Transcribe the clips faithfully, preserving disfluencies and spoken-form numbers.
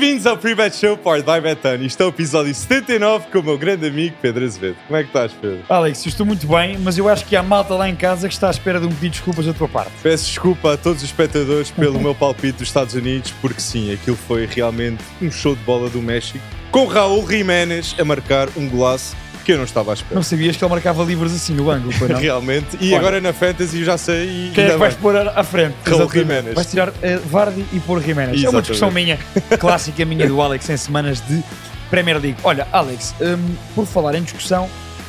Bem-vindos ao Pre-Bet Show Powered by Betano. Isto é o episódio setenta e nove com o meu grande amigo Pedro Azevedo. Como é que estás, Pedro? Alex, eu estou muito bem, mas eu acho que há malta lá em casa que está à espera de um pedido de desculpas da tua parte. Peço desculpa a todos os espectadores pelo meu palpite dos Estados Unidos, porque sim, aquilo foi realmente um show de bola do México, com Raúl Jiménez a marcar um golaço que eu não estava à espera. Não sabias que ele marcava livros assim no ângulo, foi não? Realmente. E Olha, agora na Fantasy eu já sei. E quem é que ainda vais bem. pôr à frente? Raúl Exatamente. Jiménez. Vais tirar uh, Vardy e pôr Jiménez. É Exatamente. uma discussão minha, clássica minha do Alex em semanas de Premier League. Olha, Alex, um, por falar em discussão,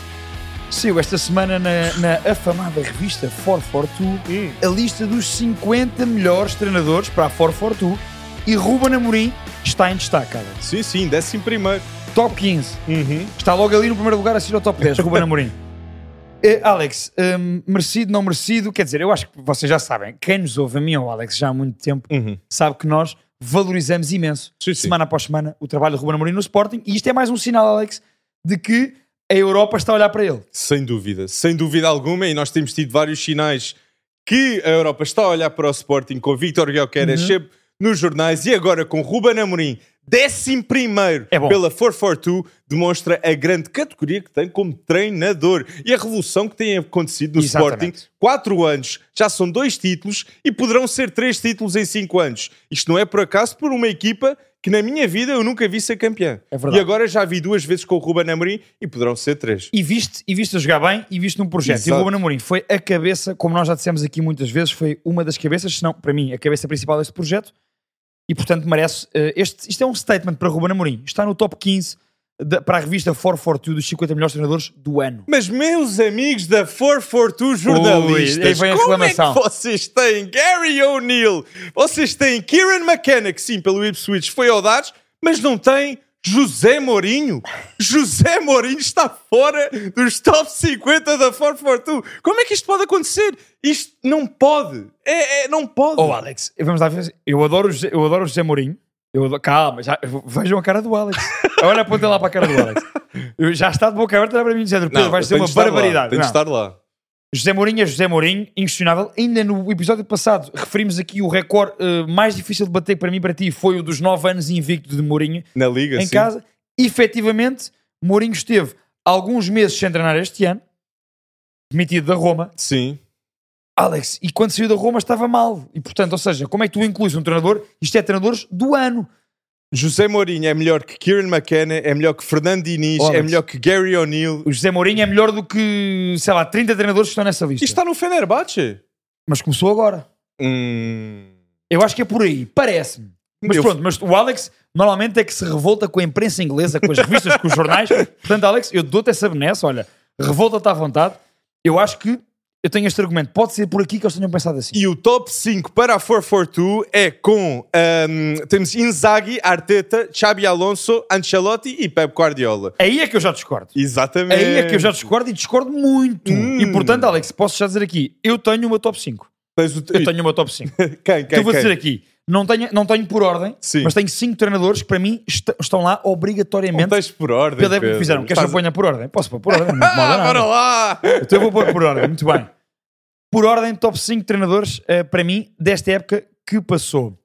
saiu esta semana na, na afamada revista quatrocentos e quarenta e dois Hum. a lista dos cinquenta melhores treinadores para a quatrocentos e quarenta e dois e Ruben Amorim está em destaque, Alex. Sim, sim, décimo primeiro. Top quinze. Uhum. Está logo ali no primeiro lugar a seguir ao top dez, Ruben Amorim. Eh, Alex, hum, merecido, não merecido, quer dizer, eu acho que vocês já sabem, quem nos ouve, a mim ou ao Alex, já há muito tempo, Uhum. sabe que nós valorizamos imenso, Sim, sim. semana após semana, o trabalho de Ruben Amorim no Sporting, e isto é mais um sinal, Alex, de que a Europa está a olhar para ele. Sem dúvida, sem dúvida alguma, e nós temos tido vários sinais que a Europa está a olhar para o Sporting com Vítor Gyökeres Uhum. sempre nos jornais e agora com Ruben Amorim, décimo primeiro É bom. pela quatrocentos e quarenta e dois, demonstra a grande categoria que tem como treinador e a revolução que tem acontecido no Exatamente. Sporting. Quatro anos, já são dois títulos e poderão ser três títulos em cinco anos. Isto não é por acaso por uma equipa que na minha vida eu nunca vi ser campeã. É verdade. E agora já vi duas vezes com o Ruben Amorim e poderão ser três. E viste, e viste a jogar bem e viste num projeto. Exato. E o Ruben Amorim foi a cabeça, como nós já dissemos aqui muitas vezes, foi uma das cabeças, se não, para mim, a cabeça principal deste projeto. E, portanto, merece... Uh, este, isto é um statement para Ruben Amorim. Está no top quinze da, para a revista quatrocentos e quarenta e dois dos cinquenta melhores treinadores do ano. Mas, meus amigos da quatrocentos e quarenta e dois jornalistas, Ui, aí vem a como é reclamação. que vocês têm Gary O'Neill, vocês têm Kieran McKenna, que sim, pelo Ipswich foi audax, mas não têm José Mourinho? José Mourinho está fora dos top cinquenta da quatrocentos e quarenta e dois. Como é que isto pode acontecer? Isto não pode. É, é, não pode. Oh, Alex, vamos lá ver. Eu adoro o José, eu adoro o José Mourinho. Eu adoro, calma, já, vejam a cara do Alex. Olha, apontem lá para a cara do Alex. Eu, já está de boca aberta para mim dizendo, Pedro, vai ser uma barbaridade. Tem de estar lá. José Mourinho é José Mourinho, inquestionável. Ainda no episódio passado referimos aqui o recorde uh, mais difícil de bater para mim e para ti foi o dos nove anos invicto de Mourinho Na Liga, em sim. casa. Efetivamente, Mourinho esteve alguns meses sem treinar este ano, demitido da Roma. Sim. Alex, e quando saiu da Roma estava mal. E portanto, ou seja, como é que tu incluís um treinador? Isto é treinadores do ano. José Mourinho é melhor que Kieran McKenna, é melhor que Fernando Diniz, Alex. é melhor que Gary O'Neill. O José Mourinho é melhor do que, sei lá, trinta treinadores que estão nessa lista. Isto está no Fenerbahçe. Mas começou agora. Hum... Eu acho que é por aí, parece-me. Mas Eu- pronto, mas o Alex normalmente é que se revolta com a imprensa inglesa, com as revistas, com os jornais. Portanto, Alex, eu dou-te essa benesse, olha, revolta-te à vontade. Eu acho que eu tenho este argumento. Pode ser por aqui que eles tenham pensado assim. E o top cinco para a quatrocentos e quarenta e dois é com... ahm, temos Inzaghi, Arteta, Xabi Alonso, Ancelotti e Pep Guardiola. Aí é que eu já discordo. Exatamente. Aí é que eu já discordo e discordo muito. Hum. E portanto, Alex, posso já dizer aqui, eu tenho o meu top cinco. Tens o... Eu tenho o meu top cinco. Quem, quem, Eu vou quem? dizer aqui, não tenho, não tenho por ordem, Sim. mas tenho cinco treinadores que para mim est- estão lá Não obrigatoriamente tens por ordem, pela época que Pedro. fizeram. Queres que eu Estás- ponha por ordem? Posso pôr por ordem, não me incomoda Ah, nada. bora lá! Então eu vou pôr por ordem, muito bem. Por ordem, top cinco treinadores, eh, para mim, desta época que passou.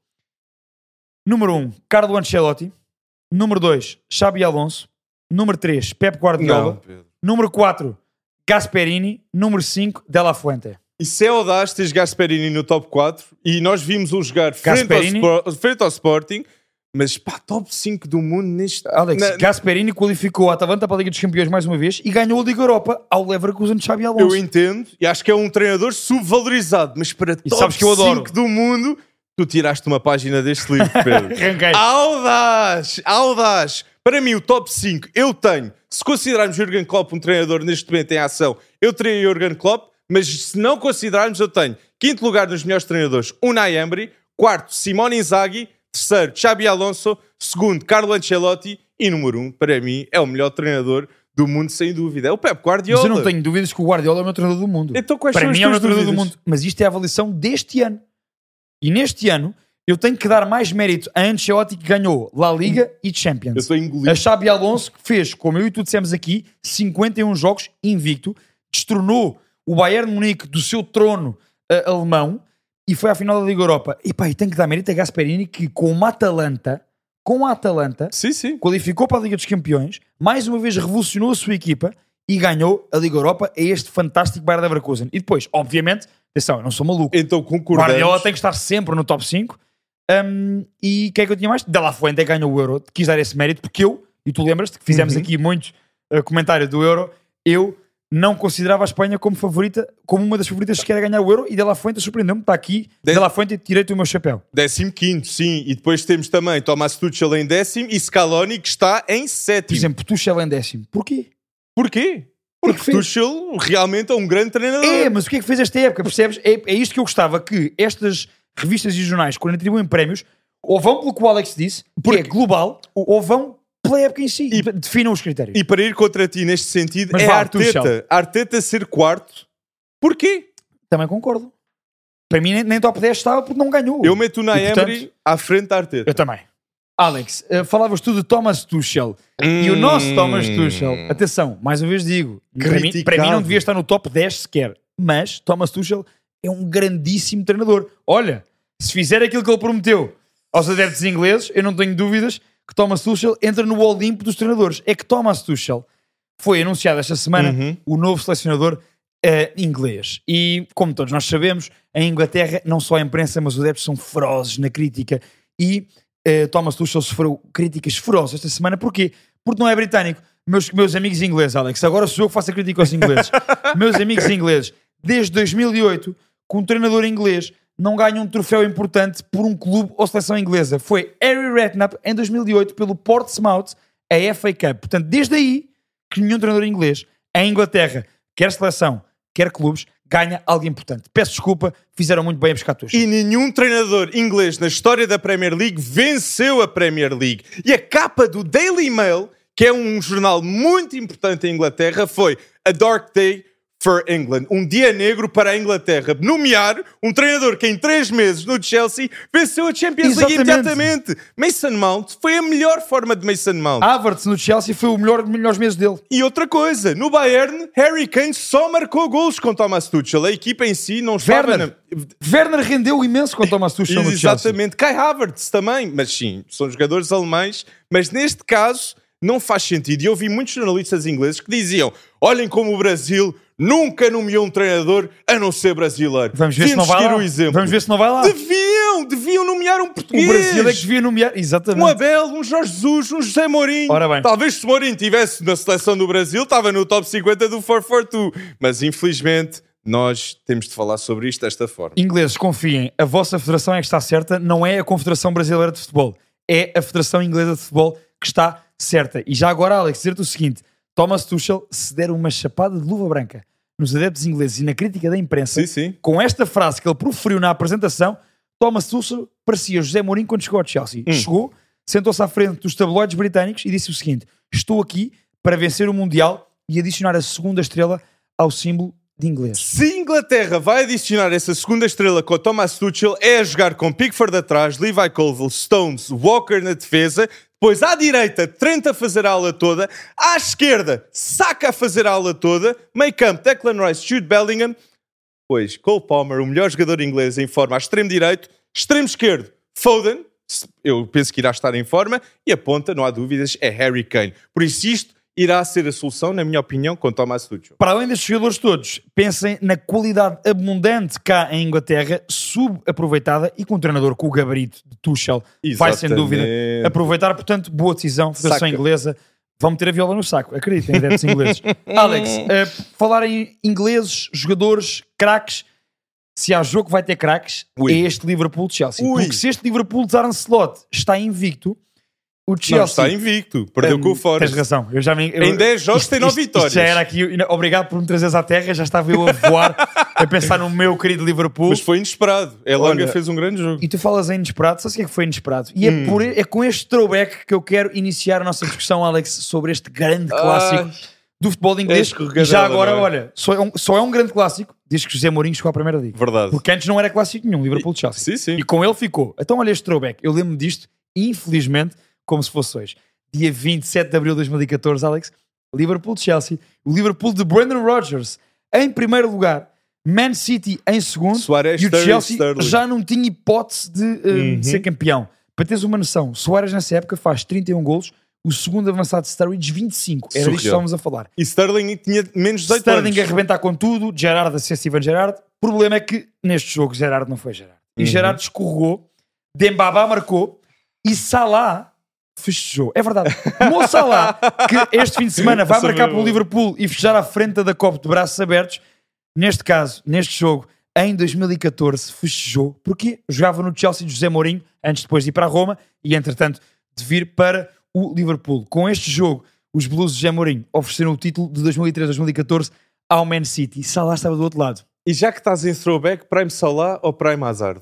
Número um, Carlo Ancelotti. Número dois, Xabi Alonso. Número três, Pep Guardiola. Não, Pedro. Número quatro, Gasperini. Número cinco, De La Fuente. Isso é audaz, tens Gasperini no top quatro e nós vimos-o jogar frente ao, Gasperini? Spor- frente ao Sporting, mas pá, top cinco do mundo neste... Alex, Na- Gasperini qualificou a Atalanta para a Liga dos Campeões mais uma vez e ganhou a Liga Europa ao Leverkusen de Xabi Alonso. Eu entendo e acho que é um treinador subvalorizado, mas para E top sabes que eu adoro. cinco do mundo, tu tiraste uma página deste livro, Pedro. Arranquei. Audaz! Audaz! Para mim, o top cinco eu tenho. Se considerarmos Jurgen Klopp um treinador neste momento em ação, eu teria Jurgen Klopp, mas se não considerarmos, eu tenho quinto lugar nos melhores treinadores, Unai Emery, quarto, Simone Inzaghi, terceiro, Xabi Alonso, segundo, Carlo Ancelotti e número um, para mim, é o melhor treinador do mundo, sem dúvida. É o Pep Mas Guardiola. eu não tenho dúvidas que o Guardiola é o meu treinador do mundo. Então quais Para são as mim é o meu tuas treinador do dúvidas? mundo. Mas isto é a avaliação deste ano. E neste ano, eu tenho que dar mais mérito a Ancelotti, que ganhou La Liga e Eu Champions. estou a engolir. A Xabi Alonso, que fez, como eu e tu dissemos aqui, cinquenta e um jogos invicto, destronou o Bayern Munique do seu trono uh, alemão e foi à final da Liga Europa. E pá, e tem que dar mérito a Gasperini, que com uma Atalanta, com a Atalanta, Sim, sim. qualificou para a Liga dos Campeões, mais uma vez revolucionou a sua equipa e ganhou a Liga Europa a este fantástico Bayer Leverkusen. E depois, obviamente, atenção, eu não sou maluco, Então concordamos. Guardiola tem que estar sempre no top cinco. Um, e o que é que eu tinha mais? De La Fuente ganhou o Euro, quis dar esse mérito, porque eu, e tu lembras-te que fizemos Uhum. aqui muitos uh, comentários do Euro, eu não considerava a Espanha como favorita, como uma das favoritas que quer ganhar o Euro, e De La Fuente surpreendeu-me, está aqui, De- De La Fuente, tirei-te o meu chapéu. Décimo quinto, sim. E depois temos também Thomas Tuchel em décimo e Scaloni que está em Por sétimo. exemplo, Tuchel em décimo. Porquê? Porquê? O que é que Porque fez? Tuchel realmente é um grande treinador. É, mas o que é que fez esta época, percebes? É, é isto que eu gostava, que estas revistas e jornais, quando atribuem prémios, ou vão pelo que o Alex disse, que Porque- é global, ou vão pela época em si. E- Definam os critérios. E para ir contra ti neste sentido, Mas é vá, Arteta. Tuchel. Arteta ser quarto. Porquê? Também concordo. Para mim, nem, nem top dez estava porque não ganhou. Eu meto o E, Naemery portanto, à frente da Arteta. Eu também. Alex, uh, falavas tu de Thomas Tuchel. E o Hum. nosso Thomas Tuchel, atenção, mais uma vez digo, para mim, Criticado. para mim não devia estar no top dez sequer. Mas Thomas Tuchel é um grandíssimo treinador. Olha, se fizer aquilo que ele prometeu aos adeptos ingleses, eu não tenho dúvidas que Thomas Tuchel entra no Olimpo dos treinadores. É que Thomas Tuchel foi anunciado esta semana Uhum. o novo selecionador eh, inglês. E, como todos nós sabemos, em Inglaterra, não só a imprensa, mas os adeptos são ferozes na crítica. E eh, Thomas Tuchel sofreu críticas ferozes esta semana. Porquê? Porque não é britânico. Meus, meus amigos ingleses, Alex, agora sou eu que faço a crítica aos ingleses. Meus amigos ingleses, desde dois mil e oito, com um treinador inglês, não ganha um troféu importante por um clube ou seleção inglesa. Foi Harry Redknapp, em dois mil e oito, pelo Portsmouth, a F A Cup. Portanto, desde aí, que nenhum treinador inglês, em Inglaterra, quer seleção, quer clubes, ganha algo importante. Peço desculpa, fizeram muito bem a buscar Tuchel. E nenhum treinador inglês na história da Premier League venceu a Premier League. E a capa do Daily Mail, que é um jornal muito importante em Inglaterra, foi A Dark Day for England. Um dia negro para a Inglaterra. Nomear um treinador que em três meses no Chelsea venceu a Champions League Exatamente. imediatamente. Mason Mount foi a melhor forma de Mason Mount. Havertz no Chelsea foi o melhor dos melhores meses dele. E outra coisa, no Bayern, Harry Kane só marcou golos com Thomas Tuchel. A equipa em si não estava... Werner. Na... Werner rendeu imenso com Thomas Tuchel no Chelsea. Exatamente. Kai Havertz também. Mas sim, são jogadores alemães. Mas neste caso, não faz sentido. E eu vi muitos jornalistas ingleses que diziam: olhem como o Brasil nunca nomeou um treinador a não ser brasileiro. Vamos ver se não Devíamos vai seguir lá. o exemplo. Vamos ver se não vai lá. Deviam, deviam nomear um português. O Brasil é que devia nomear. Exatamente. Um Abel, um Jorge Jesus, um José Mourinho. Ora bem. Talvez se Mourinho estivesse na seleção do Brasil, estava no top cinquenta do quatrocentos e quarenta e dois. Mas infelizmente nós temos de falar sobre isto desta forma. Ingleses, confiem, a vossa federação é que está certa, não é a Confederação Brasileira de Futebol, é a Federação Inglesa de Futebol que está certa. E já agora, Alex, dizer-te o seguinte: Thomas Tuchel, se der uma chapada de luva branca nos adeptos ingleses e na crítica da imprensa, Sim, sim. com esta frase que ele proferiu na apresentação, Thomas Tuchel parecia José Mourinho quando chegou ao Chelsea. Hum. Chegou, sentou-se à frente dos tabloides britânicos e disse o seguinte: estou aqui para vencer o Mundial e adicionar a segunda estrela ao símbolo de inglês. Se a Inglaterra vai adicionar essa segunda estrela com o Thomas Tuchel, é a jogar com Pickford atrás, Levi Colwill, Stones, Walker na defesa, depois à direita Trent a fazer a ala toda, à esquerda Saka a fazer a ala toda, meio campo Declan Rice, Jude Bellingham, depois Cole Palmer, o melhor jogador inglês em forma, a extremo direito, extremo esquerdo Foden, eu penso que irá estar em forma, e a ponta, não há dúvidas, é Harry Kane. Por isso isto irá ser a solução, na minha opinião, com Thomas Tuchel. Para além destes jogadores todos, pensem na qualidade abundante cá em Inglaterra, subaproveitada e com um treinador com o gabarito de Tuchel, vai sem dúvida aproveitar. Portanto, boa decisão, Federação Saca. Inglesa. Vão meter a viola no saco, acreditem, adeptos ingleses. Alex, uh, falar em ingleses, jogadores, craques, se há jogo que vai ter craques, Ui. é este Liverpool-Chelsea. Ui. Porque se este Liverpool de Arne Slot está invicto, o Chelsea... Não, está invicto, perdeu Hum, com o Forest. Tens razão. Eu já me, eu, Em dez jogos isto- tem nove isto- isto vitórias. já era aqui. Obrigado por me trazeres à terra. Já estava eu a voar a pensar no meu querido Liverpool. Mas foi inesperado. Elanga Olha, fez um grande jogo. E tu falas em inesperado. Sabes o que é que foi inesperado? E é, Hum. por, é com este throwback que eu quero iniciar a nossa discussão, Alex, sobre este grande clássico Ai, do futebol inglês. escorregadela, E já agora, não é? olha, só é, um, só é um grande clássico desde que José Mourinho chegou à Primeira Liga. verdade. Porque antes não era clássico nenhum, Liverpool-Chelsea. Sim, sim. E com ele ficou. Então olha este throwback. Eu lembro-me disto, infelizmente, como se fosse hoje. Dia vinte e sete de abril de dois mil e catorze, Alex, Liverpool-Chelsea. O Liverpool de Brendan Rodgers em primeiro lugar, Man City em segundo. Suárez, e o Sterling, Chelsea Sterling. já não tinha hipótese de, uh, Uhum. de ser campeão. Para teres uma noção, Suárez nessa época faz trinta e um golos, o segundo avançado de Sturridge vinte e cinco. Era disto que estávamos a falar. E Sterling tinha menos de dezoito Sterling anos. a arrebentar com tudo, Gerrard a ser Steven Gerrard. O problema é que neste jogo Gerrard não foi Gerrard. E Uhum. Gerrard escorregou, Dembaba marcou e Salah festejou. É verdade. Mo Salah, que este fim de semana vai Essa marcar foi pelo boa. Liverpool e festejar à frente da Copa de braços abertos, neste caso, neste jogo, em dois mil e catorze, festejou. Porque jogava no Chelsea de José Mourinho, antes depois de ir para a Roma e, entretanto, de vir para o Liverpool. Com este jogo, os Blues de José Mourinho ofereceram o título de dois mil e treze a dois mil e catorze ao Man City. Salah estava do outro lado. E já que estás em throwback, Prime Salah ou Prime Hazard?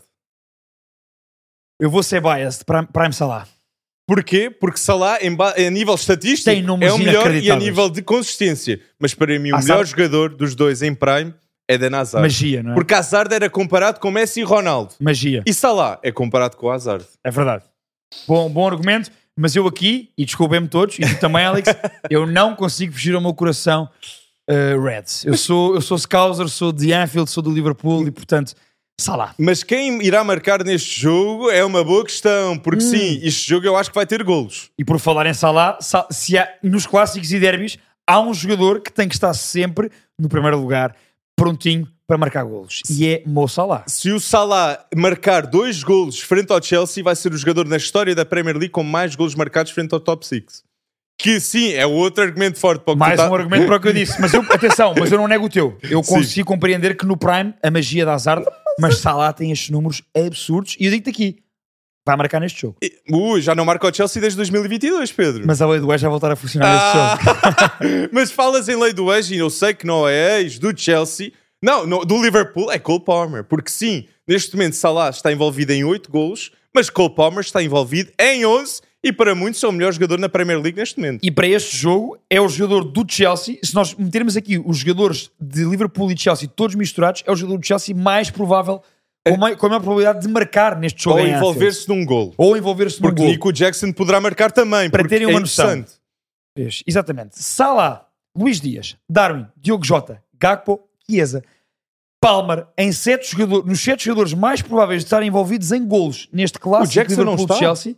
Eu vou ser biased, Prime, Prime Salah. Porquê? Porque Salah, em ba- a nível estatístico, Tem números é o melhor e a inacreditáveis. nível de consistência. Mas para mim, o Hazard- melhor jogador dos dois em Prime é Eden Hazard. Magia, não é? Porque Hazard era comparado com Messi e Ronaldo. Magia. E Salah é comparado com Hazard. É verdade. Bom, bom argumento, mas eu aqui, e desculpem-me todos, e tu também, Alex, eu não consigo fugir ao meu coração uh, Reds. Eu sou, eu sou Scouser, sou de Anfield, sou do Liverpool e, portanto, Salah. Mas quem irá marcar neste jogo é uma boa questão. Porque Hum. sim, este jogo eu acho que vai ter golos. E por falar em Salah, Sa- se há, nos clássicos e derbys, há um jogador que tem que estar sempre no primeiro lugar, prontinho para marcar golos. E é Mo Salah. Se o Salah marcar dois golos frente ao Chelsea, vai ser o jogador na história da Premier League com mais golos marcados frente ao top seis. Que sim, é outro argumento forte para o que Mais tu tá- um argumento para o que eu disse. Mas eu, atenção, mas eu não nego o teu. Eu Sim. consigo compreender que no Prime, a magia da Hazard, mas Salah tem estes números absurdos. E eu digo-te aqui, vai marcar neste jogo. Ui, já não marca o Chelsea desde dois mil e vinte e dois, Pedro. Mas a lei do ex vai voltar a funcionar neste jogo. Ah, mas falas em lei do ex e eu sei que não é ex do Chelsea. Não, no- do Liverpool é Cole Palmer. Porque sim, neste momento Salah está envolvido em oito golos, mas Cole Palmer está envolvido em onze e para muitos é o melhor jogador na Premier League neste momento. E para este jogo é o jogador do Chelsea. Se nós metermos aqui os jogadores de Liverpool e Chelsea todos misturados, é o jogador do Chelsea mais provável, com, mai- com a maior probabilidade de marcar neste jogo. Ou em Anfield. envolver-se num golo. Ou envolver-se num Porque gol. Nico Jackson poderá marcar também. Para porque terem uma é noção. interessante. Vês? Exatamente. Salah, Luís Dias, Darwin, Diogo Jota, Gakpo, Chiesa, Palmer, em sete jogadores, nos sete jogadores mais prováveis de estarem envolvidos em golos neste clássico Jackson não está? Liverpool-Chelsea,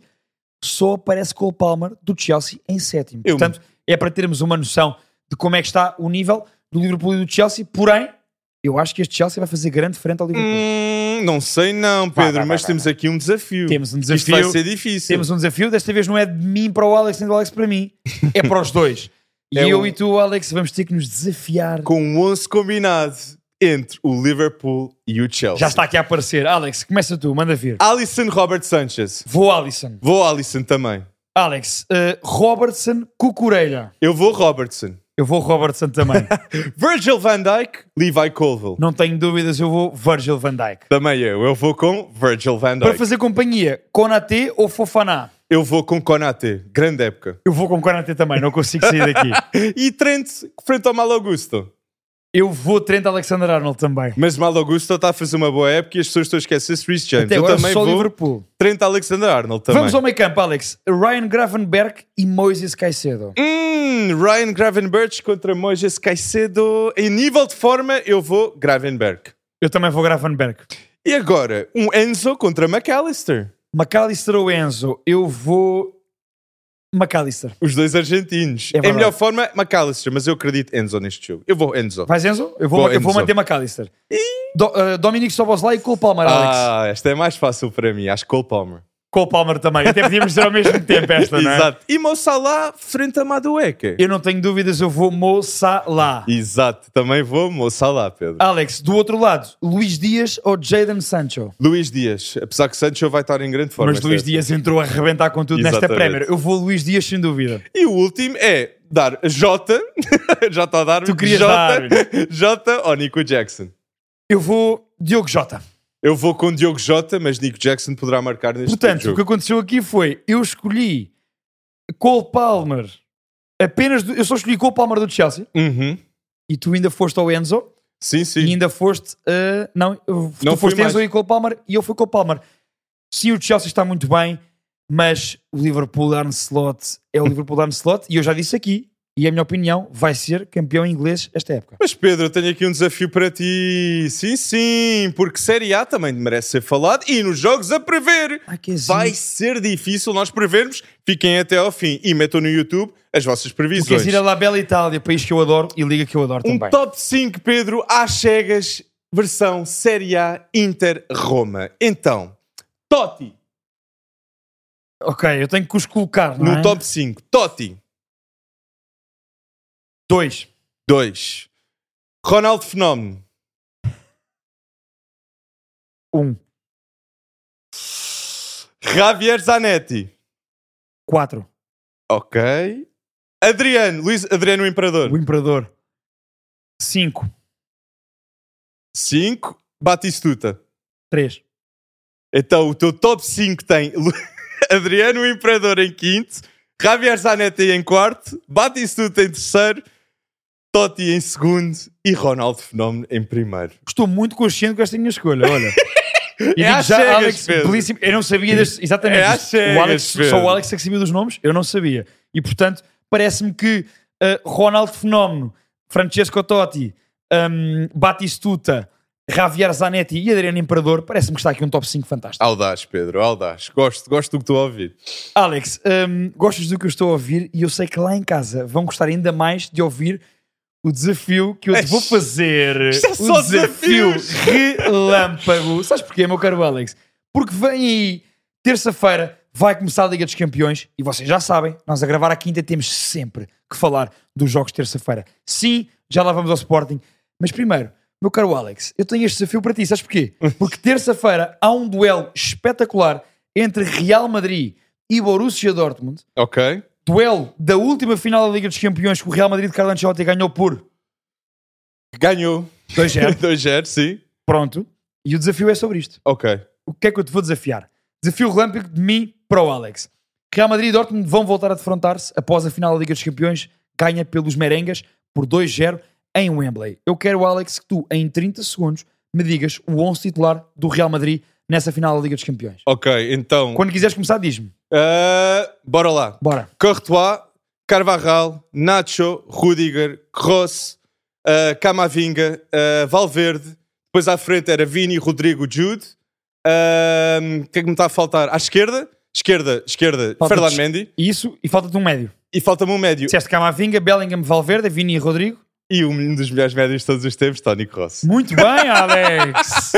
só aparece Cole Palmer do Chelsea em sétimo. Eu- Portanto, é para termos uma noção de como é que está o nível do Liverpool e do Chelsea. Porém, eu acho que este Chelsea vai fazer grande frente ao Liverpool. Hum, não sei não, Vai, Pedro, vai, mas vai, temos vai. aqui um desafio. Temos um Isto desafio. vai ser difícil. Temos um desafio. Desta vez não é de mim para o Alex, nem do Alex para mim. É para os dois. E É eu um- e tu, Alex, vamos ter que nos desafiar. Com um onze combinado entre o Liverpool e o Chelsea. Já está aqui a aparecer. Alex, começa tu, manda vir. Alisson, Robert Sanchez. Vou Alisson. Vou Alisson também. Alex, uh, Robertson, Cucurella. Eu vou Robertson. Eu vou Robertson também. Virgil van Dijk, Levi Colville. Não tenho dúvidas, eu vou Virgil van Dijk. Também eu. Eu vou com Virgil van Para Dijk. fazer companhia, Konaté ou Fofana? Eu vou com Konaté. Grande época. Eu vou com Konaté também, não consigo sair daqui. E Trent, frente ao Mal Augusto. Eu vou Trent Alexander-Arnold também. Mas Mal Augusto está a fazer uma boa época e as pessoas estão a esquecer-se de Reece James. Até Eu agora também só vou Liverpool. Trent Alexander-Arnold também. Vamos ao meio campo, Alex. Ryan Gravenberch e Moises Caicedo. Hum, Ryan Gravenberch contra Moises Caicedo. Em nível de forma, eu vou Gravenberch. Eu também vou Gravenberch. E agora, um Enzo contra McAllister. McAllister ou Enzo? Eu vou McAllister. Os dois argentinos. É em verdade. melhor forma, McAllister, mas eu acredito Enzo neste jogo. Eu vou Enzo. Vais Enzo? Eu vou, Vou eu vou Enzo. manter McAllister. Do, uh, Dominic Soboslai e Cole Palmer, Alex. Ah, esta é mais fácil para mim. Acho que Cole Palmer. Cole Palmer também. Até podíamos dizer ao mesmo tempo esta, não é? Exato. E Mo Salah frente a Madueke. Eu não tenho dúvidas, eu vou Mo Salah. Exato. Também vou Mo Salah, Pedro. Alex, do outro lado, Luís Dias ou Jadon Sancho? Luís Dias. Apesar que Sancho vai estar em grande forma. Mas Luís esta Dias entrou a arrebentar com tudo nesta Exatamente. Premier. Eu vou Luís Dias sem dúvida. E o último é dar Jota. Já está a dar Tu querias Jota, dar. Jota ou Nico Jackson. Eu vou Diogo Jota. Eu vou com Diogo Jota, mas Nico Jackson poderá marcar neste Portanto, o jogo. que aconteceu aqui foi, eu escolhi Cole Palmer apenas, do, eu só escolhi Cole Palmer do Chelsea Uhum. e tu ainda foste ao Enzo Sim, e sim. ainda foste, uh, não, eu- Não tu fui foste Enzo mais. e Cole Palmer e eu fui Cole Palmer. Sim, o Chelsea está muito bem, mas o Liverpool Arne Slot é o Liverpool Arne Slot e eu já disse aqui, e a minha opinião vai ser campeão inglês esta época. Mas Pedro, eu tenho aqui um desafio para ti. Sim, sim, porque Série A também merece ser falado e nos jogos a prever. Ai, que vai ser difícil nós prevermos. Fiquem até ao fim e metam no YouTube as vossas Tu previsões. queres ir a La Bella Itália, país que eu adoro e liga que eu adoro Um também. top cinco, Pedro, às cegas, versão Série A Inter-Roma. Então, Totti, Ok, eu tenho que os colocar, não no é? top cinco. Totti, dois. dois. Ronaldo Fenómeno, um. Javier Zanetti, quatro. ok. Adriano, Luís Adriano o Imperador, O Imperador. cinco. cinco. Batistuta. três. Então o teu top cinco tem Lu- Adriano o Imperador em quinto, Javier Zanetti em quarto, Batistuta em terceiro, Totti em segundo e Ronaldo Fenómeno em primeiro. Estou muito consciente com esta minha escolha, olha. E É digo às já, cegas, Alex, Pedro. belíssimo. Eu não sabia deste, exatamente. É às isto. cegas, o Alex, Pedro. só o Alex é que sabia dos nomes, eu não sabia. E portanto, parece-me que uh, Ronaldo Fenómeno, Francesco Totti, um, Batistuta, Javier Zanetti e Adriano Imperador, parece-me que está aqui um top cinco fantástico. Audaz, Pedro, audaz. Gosto, gosto do que estou a ouvir. Alex, um, gostas do que eu estou a ouvir e eu sei que lá em casa vão gostar ainda mais de ouvir o desafio que eu te vou fazer. Isto é o só desafio desafios. relâmpago. Sabes porquê, meu caro Alex? Porque vem aí, terça-feira, vai começar a Liga dos Campeões e vocês já sabem, nós a gravar à quinta temos sempre que falar dos jogos de terça-feira. Sim, já lá vamos ao Sporting, mas primeiro, meu caro Alex, eu tenho este desafio para ti, sabes porquê? Porque terça-feira há um duelo espetacular entre Real Madrid e Borussia Dortmund. Ok. Duelo da última final da Liga dos Campeões que o Real Madrid de Carlo Ancelotti ganhou por Ganhou. dois a zero. dois a zero, sim. Pronto. E o desafio é sobre isto. Ok. O que é que eu te vou desafiar? Desafio relâmpago de mim para o Alex. Real Madrid e Dortmund vão voltar a defrontar-se após a final da Liga dos Campeões. Ganha pelos merengues por dois a zero em Wembley. Eu quero, Alex, que tu, em trinta segundos, me digas o onze titular do Real Madrid nessa final da Liga dos Campeões. Ok, então... Quando quiseres começar, diz-me. Uh, bora lá. Bora. Courtois, Carvajal, Nacho, Rudiger, Kroos, uh, Camavinga, uh, Valverde. Depois à frente era Vini, Rodrigo, Jude. Uh, O que é que me está a faltar? À esquerda? Esquerda, esquerda, Falta-te Ferland Mendy. Isso, e falta-te um médio. E falta-me um médio. Disseste Camavinga, Bellingham, Valverde, Vini e Rodrigo. E um dos melhores médios de todos os tempos, Toni Kroos. Muito bem, Alex.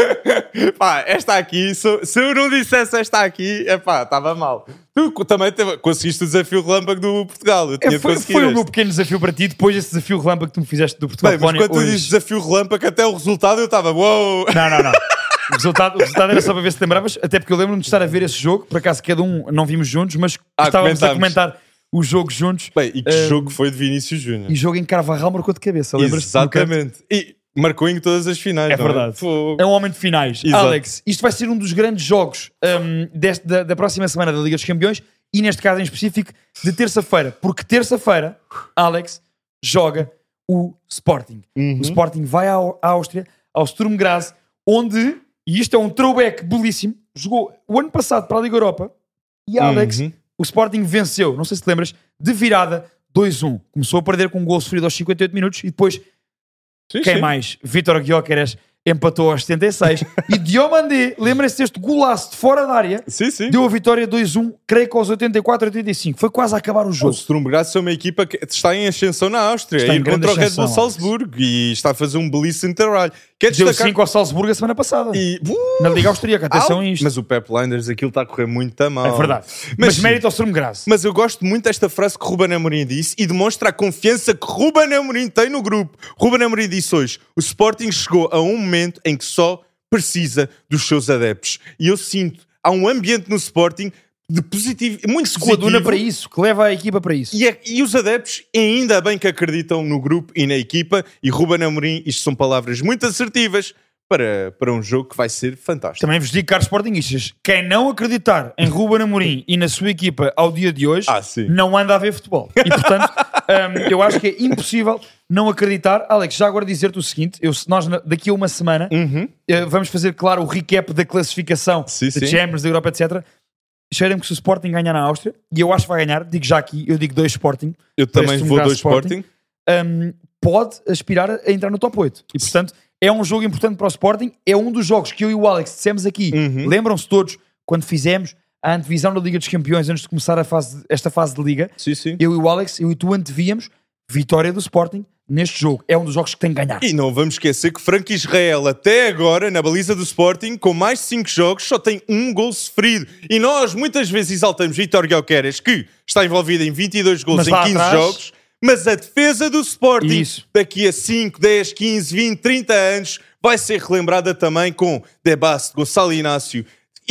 Pá, esta aqui, se, se eu não dissesse esta aqui, epá, estava mal. Tu também teve, conseguiste o desafio relâmpago do Portugal. Eu tinha É, de foi conseguir foi o este. meu pequeno desafio para ti, depois desse desafio relâmpago que tu me fizeste do Bem, mas Portugal-Polónia quando tu hoje. dizes desafio relâmpago, até o resultado eu estava, uou! Não, não, não. O resultado, o resultado era só para ver se te lembravas, até porque eu lembro-me de estar a ver esse jogo, por acaso cada um não vimos juntos, mas Ah, estávamos a comentámos. comentar o jogo juntos. Bem, e que Ah, jogo foi de Vinícius Júnior? E jogo em Carvajal marcou de cabeça, lembras-te? Exatamente. E marcou em todas as finais, É não verdade. Fogo. É um homem de finais. Exato. Alex, isto vai ser um dos grandes jogos um, deste, da, da próxima semana da Liga dos Campeões e neste caso em específico de terça-feira, porque terça-feira, Alex, joga o Sporting. Uhum. O Sporting vai à, à Áustria, ao Sturm Graz, onde, e isto é um throwback belíssimo, jogou o ano passado para a Liga Europa e Alex, Uhum. o Sporting venceu, não sei se te lembras, de virada dois a um. Começou a perder com um gol sofrido aos cinquenta e oito minutos e depois Sim, quem sim. mais? Vítor Gyökeres empatou aos setenta e seis e Diomandé, lembrem-se deste golaço de fora da área, Sim, sim. deu a vitória dois a um, creio que aos oitenta e quatro, oitenta e cinco. Foi quase a acabar o O jogo. Sturm Graz é uma equipa que está em ascensão na Áustria, Está a em ir grande contra o Red Bull ascensão, Salzburgo e está a fazer um belíssimo trabalho. Quer Deu destacar... cinco ao Salzburgo a semana passada. E... Uh, Na Liga Austríaca, atenção au! a isto. Mas o Pep Linders, aquilo está a correr muito mal. É verdade. Mas, Mas, sim. mérito ao Sturm Graz. Mas eu gosto muito desta frase que Ruben Amorim disse e demonstra a confiança que Ruben Amorim tem no grupo. Ruben Amorim disse hoje, o Sporting chegou a um momento em que só precisa dos seus adeptos. E eu sinto, há um ambiente no Sporting de positivo, muito Se coaduna positivo. para isso, que leva a equipa para isso. E, é- e os adeptos ainda bem que acreditam no grupo e na equipa. E Ruben Amorim, isto são palavras muito assertivas para, para um jogo que vai ser fantástico. Também vos digo, caros Sportingistas, quem não acreditar em Ruben Amorim e na sua equipa ao dia de hoje, Ah, sim. não anda a ver futebol. E portanto, hum, eu acho que é impossível não acreditar. Alex, já agora dizer-te o seguinte, eu, se nós na- daqui a uma semana Uhum. eh, vamos fazer, claro, o recap da classificação Sim, de sim. Champions, da Europa, etcétera. cheira-me que se o Sporting ganhar na Áustria, e eu acho que vai ganhar, digo já aqui, eu digo dois Sporting. Eu também vou dois Sporting. Um, pode aspirar a entrar no top oito. E, portanto, é um jogo importante para o Sporting. É um dos jogos que eu e o Alex dissemos aqui. Uhum. Lembram-se todos, quando fizemos a antevisão da Liga dos Campeões, antes de começar a fase, esta fase de Liga, sim, sim. eu e o Alex, eu e tu antevíamos vitória do Sporting neste jogo. É um dos jogos que tem que ganhar. E não vamos esquecer que Franco Israel, até agora, na baliza do Sporting, com mais de cinco jogos, só tem um gol sofrido. E nós, muitas vezes, exaltamos Vítor Gyökeres, que está envolvido em vinte e dois gols em quinze atrás... jogos, mas a defesa do Sporting, Isso. daqui a cinco, dez, quinze, vinte, trinta anos, vai ser relembrada também com De Basto, Gonçalo Inácio,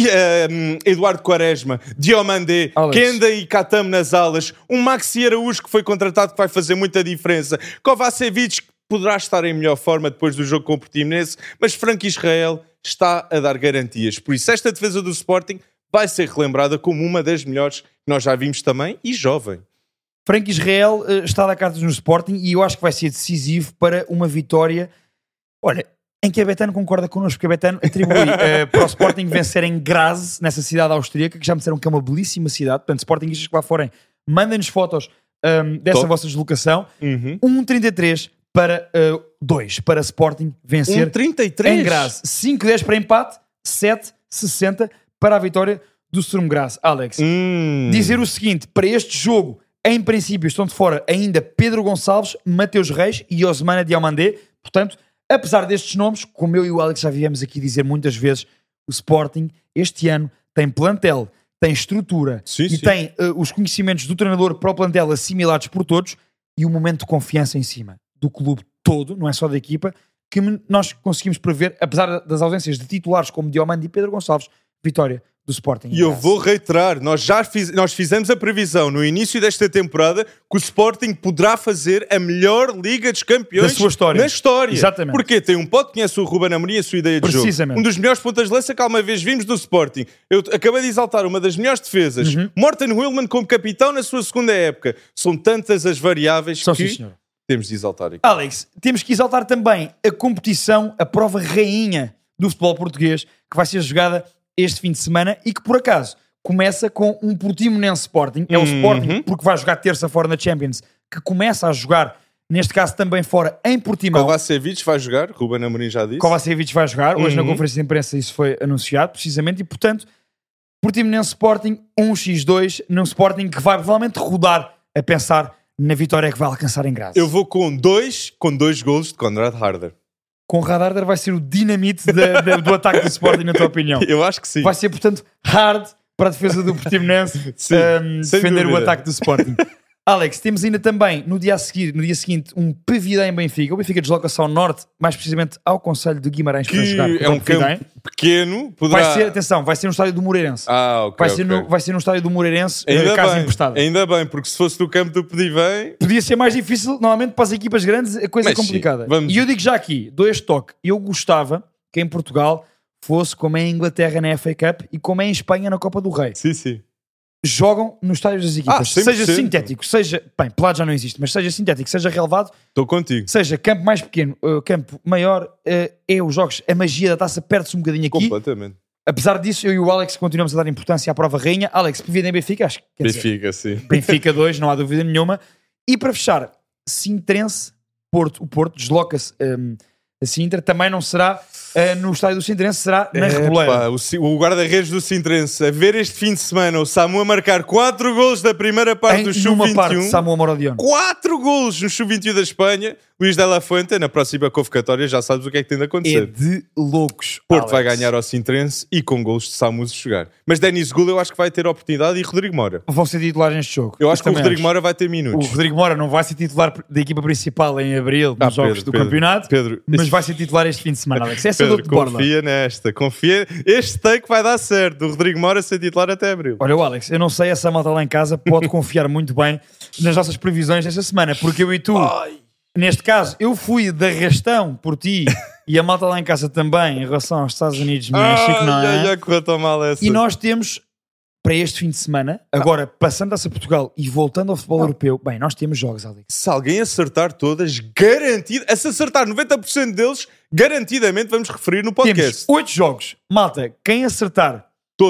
Um, Eduardo Quaresma, Diomandé, Alex. Kenda e Katam nas alas, um Maxi Araújo que foi contratado que vai fazer muita diferença, Kovacevic que poderá estar em melhor forma depois do jogo com o Portimonense, mas Franco Israel está a dar garantias. Por isso esta defesa do Sporting vai ser relembrada como uma das melhores que nós já vimos também, e jovem. Franco Israel uh, está a dar cartas no Sporting e eu acho que vai ser decisivo para uma vitória. Olha, em que a Betano concorda connosco, porque a Betano atribui uh, para o Sporting vencer em Graz, nessa cidade austríaca, que já me disseram que é uma belíssima cidade. Portanto, Sportingistas que lá forem, mandem-nos fotos um, dessa Top. vossa deslocação. Uhum. um vírgula trinta e três para dois, uh, para Sporting vencer um vírgula trinta e três em Graz. cinco dez para empate, sete sessenta para a vitória do Sturm Graz. Alex, hum. dizer o seguinte, para este jogo, em princípio, estão de fora ainda Pedro Gonçalves, Mateus Reis e Osmana Diomandé. Portanto, apesar destes nomes, como eu e o Alex já viemos aqui dizer muitas vezes, o Sporting este ano tem plantel, tem estrutura sim, e sim. tem uh, os conhecimentos do treinador para o plantel assimilados por todos e um momento de confiança em cima do clube todo, não é só da equipa, que nós conseguimos prever, apesar das ausências de titulares como Diomande e Pedro Gonçalves, vitória do Sporting. E eu vou reiterar, nós já fiz, nós fizemos a previsão no início desta temporada que o Sporting poderá fazer a melhor Liga dos Campeões da sua história. na história. Exatamente. Porque tem um pote que conhece o Ruben Amorim e a sua ideia de jogo. Um dos melhores pontas de lança que alguma vez vimos do Sporting. Eu acabei de exaltar uma das melhores defesas. Uhum. Morten Willman como capitão na sua segunda época. São tantas as variáveis Só que sim, temos de exaltar aqui. Alex, temos que exaltar também a competição, a prova rainha do futebol português, que vai ser jogada este fim de semana e que por acaso começa com um Portimonense Sporting. É o uhum. Sporting porque vai jogar terça fora na Champions, que começa a jogar, neste caso também fora, em Portimão. Kovacevic vai jogar, Ruben Amorim já disse. Kovacevic vai jogar, hoje uhum. na conferência de imprensa isso foi anunciado precisamente, e portanto Portimonense Sporting um a dois num Sporting que vai provavelmente rodar a pensar na vitória que vai alcançar em Graz. Eu vou com dois, com dois golos de Konrad Harder. Konrad Harder vai ser o dinamite da, da, do ataque do Sporting, na tua opinião? Eu acho que sim. Vai ser, portanto, hard para a defesa do Portimonense sim, um, defender dúvida. o ataque do Sporting. Alex, temos ainda também, no dia, a seguir, no dia seguinte, um Pavidã em Benfica. O Benfica desloca-se ao norte, mais precisamente ao Concelho de Guimarães, que para jogar. É um campo pequeno. Poderá... Vai ser, atenção, vai ser no estádio do Moreirense. Ah, ok. Vai ser, okay. no, vai ser no estádio do Moreirense, ainda casa bem, emprestada. Ainda bem, porque se fosse do campo do Pedivém... Podia ser mais difícil, normalmente para as equipas grandes a coisa é complicada. Sim, vamos... E eu digo já aqui, dou este toque, eu gostava que em Portugal fosse como é em Inglaterra na F A Cup e como é em Espanha na Copa do Rei. Sim, sim. Jogam nos estádios das equipas, ah, seja sintético, seja, bem, pelado já não existe, mas seja sintético, seja relevado, estou contigo. Seja campo mais pequeno, uh, campo maior, uh, é os jogos, a magia da taça perde-se um bocadinho aqui. Completamente. Apesar disso, eu e o Alex continuamos a dar importância à prova rainha. Alex, Pavidã em Benfica, acho que quer Benfica, dizer, sim. Benfica dois, não há dúvida nenhuma. E para fechar, Sintrense, Porto, o Porto desloca-se um, a Sintra, também não será uh, no estádio do Sintrense, será na é, Reboleira. Pá, o, o guarda-redes do Sintrense a ver este fim de semana o Samu a marcar quatro golos da primeira parte em, do sub vinte e um. parte, Samu Amorodion. quatro golos no sub vinte e um da Espanha. Luís de la Fuente, na próxima convocatória já sabes o que é que tem de acontecer. É de loucos. Porto Alex. vai ganhar ao Sintrense e com golos de Samu a jogar. Mas Denis Gula eu acho que vai ter oportunidade e Rodrigo Mora. Vão ser titulares neste jogo. Eu acho que o Rodrigo acho. Mora vai ter minutos. O Rodrigo Mora não vai ser titular da equipa principal em abril nos ah, jogos Pedro, do Pedro, campeonato, Pedro, mas vai ser titular este fim de semana, Alex. Essa Pedro, é do borla. confia nesta, confia. Este take vai dar certo. O Rodrigo Mora ser titular até abril. Olha, o Alex, eu não sei, essa malta lá em casa pode confiar muito bem nas nossas previsões desta semana, porque eu e tu, Ai. neste caso, eu fui de arrastão por ti e a malta lá em casa também em relação aos Estados Unidos e México, não é? Já correu tão mal essa. E nós temos, para este fim de semana, agora passando-se a Portugal e voltando ao futebol ah. europeu, bem, nós temos jogos, Alex. Se alguém acertar todas, garantido, se acertar noventa por cento deles, garantidamente vamos referir no podcast. Temos oito jogos. Malta, quem acertar todos,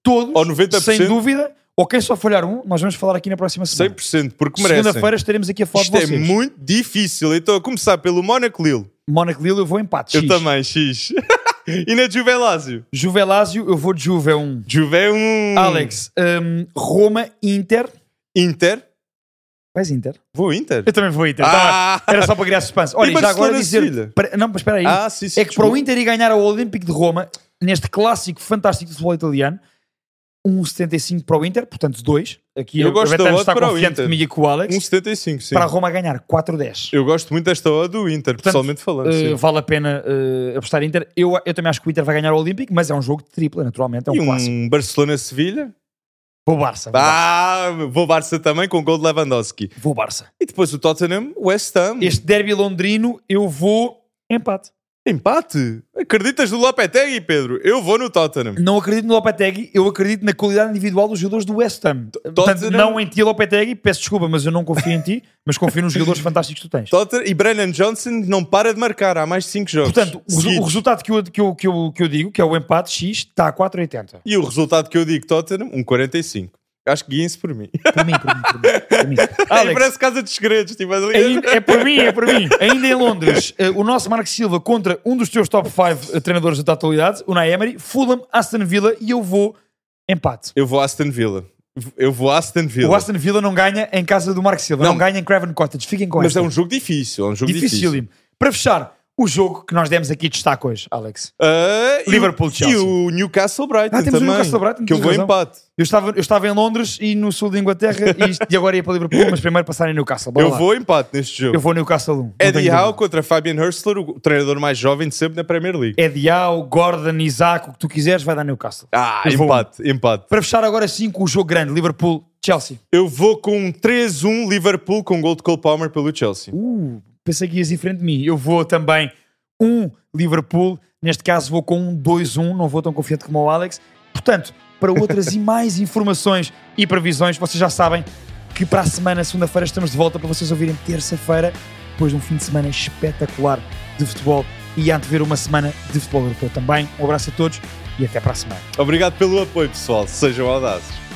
todos, Ou noventa por cento. sem dúvida. Ou quem só falhar um, nós vamos falar aqui na próxima semana. cem por cento, porque merecem. Segunda-feira estaremos aqui a falar Isto de vocês. é muito difícil. Então, a começar pelo Mónaco Lille. Mónaco Lille, eu vou empate. Eu X. também, X. E na Juve Lásio? Juve Lásio, eu vou de Juve um. Juve é um... Alex, um, Roma, Inter. Inter? Vais Inter? Vou Inter. Eu também vou Inter. Ah! Tá, era só para criar suspense. Olha, E já agora Barcelona, dizer... Sevilha? Para- não, mas espera aí. Ah, sim, sim. é que para o Inter ir ganhar ao Olímpico de Roma, neste clássico fantástico do futebol italiano, um vírgula setenta e cinco para o Inter, portanto dois. Aqui Eu eu gosto da Betano odd está para o confiante Inter. comigo e com o Alex. um vírgula setenta e cinco, sim. Para a Roma ganhar quatro dez. Eu gosto muito desta odd do Inter, Portanto, pessoalmente falando. Uh, sim. vale a pena uh, apostar Inter. Eu, eu também acho que o Inter vai ganhar o Olímpico, mas é um jogo de tripla, naturalmente. É um E clássico. um Barcelona-Sevilha? Vou Barça. Vou Barça. Ah, vou Barça também com gol de Lewandowski. Vou Barça. E depois o Tottenham, West Ham. Este derby londrino, eu vou empate. Empate? Acreditas no Lopetegui, Pedro? Eu vou no Tottenham. Não acredito no Lopetegui, eu acredito na qualidade individual dos jogadores do West Ham. Portanto, Tottenham- não em ti, Lopetegui, peço desculpa, mas eu não confio em ti, mas confio nos jogadores fantásticos que tu tens. Tottenham e Brennan Johnson não para de marcar há mais de cinco jogos. Portanto, o, resu- o seguidos. resultado que eu, que, eu, que, eu, que eu digo, que é o empate X, está a quatro oitenta. E o resultado que eu digo, Tottenham, um vírgula quarenta e cinco. Acho que guiem-se por mim. Por mim, por mim, por mim. Por mim. Ai, Alex, parece Casa dos Segredos. Tipo, ali. Ainda- é por mim, é por mim. Ainda em Londres, eh, o nosso Marco Silva contra um dos teus top cinco treinadores da atualidade, o Unai Emery, Fulham, Aston Villa, e eu vou empate. Eu vou Aston Villa. Eu vou Aston Villa. O Aston Villa não ganha em casa do Marco Silva, não, Não. ganha em Craven Cottage. Fiquem com Mas esta. é um jogo difícil. É um jogo difícil. Dificílimo. Para fechar, o jogo que nós demos aqui destaque hoje, Alex. Ah, e o- Liverpool-Chelsea. E o Newcastle Brighton Ah, temos o também. Newcastle Brighton, que eu tens vou razão. empate. Eu estava, eu estava em Londres e no sul da Inglaterra e, isto- e agora ia para Liverpool, mas primeiro passar em Newcastle. Bora Eu lá. vou empate neste jogo. Eu vou Newcastle um. não Eddie tenho Howe dúvida. contra Fabian Hurstler, o treinador mais jovem de sempre na Premier League. Eddie Howe, Gordon, Isaac, o que tu quiseres, vai dar Newcastle. Ah, Eu vou. empate, empate. Para fechar agora sim com o jogo grande, Liverpool-Chelsea. Eu vou com um três um Liverpool com gol de Cole Palmer pelo Chelsea. Uh, pensei que ias em frente de mim. Eu vou também um Liverpool. Neste caso vou com um dois um. Não vou tão confiante como o Alex. Portanto, para outras e mais informações e previsões, vocês já sabem que para a semana, segunda-feira, estamos de volta para vocês ouvirem terça-feira, depois de um fim de semana espetacular de futebol e antever uma semana de futebol europeu também. Um abraço a todos e até para a semana. Obrigado pelo apoio, pessoal. Sejam audazes.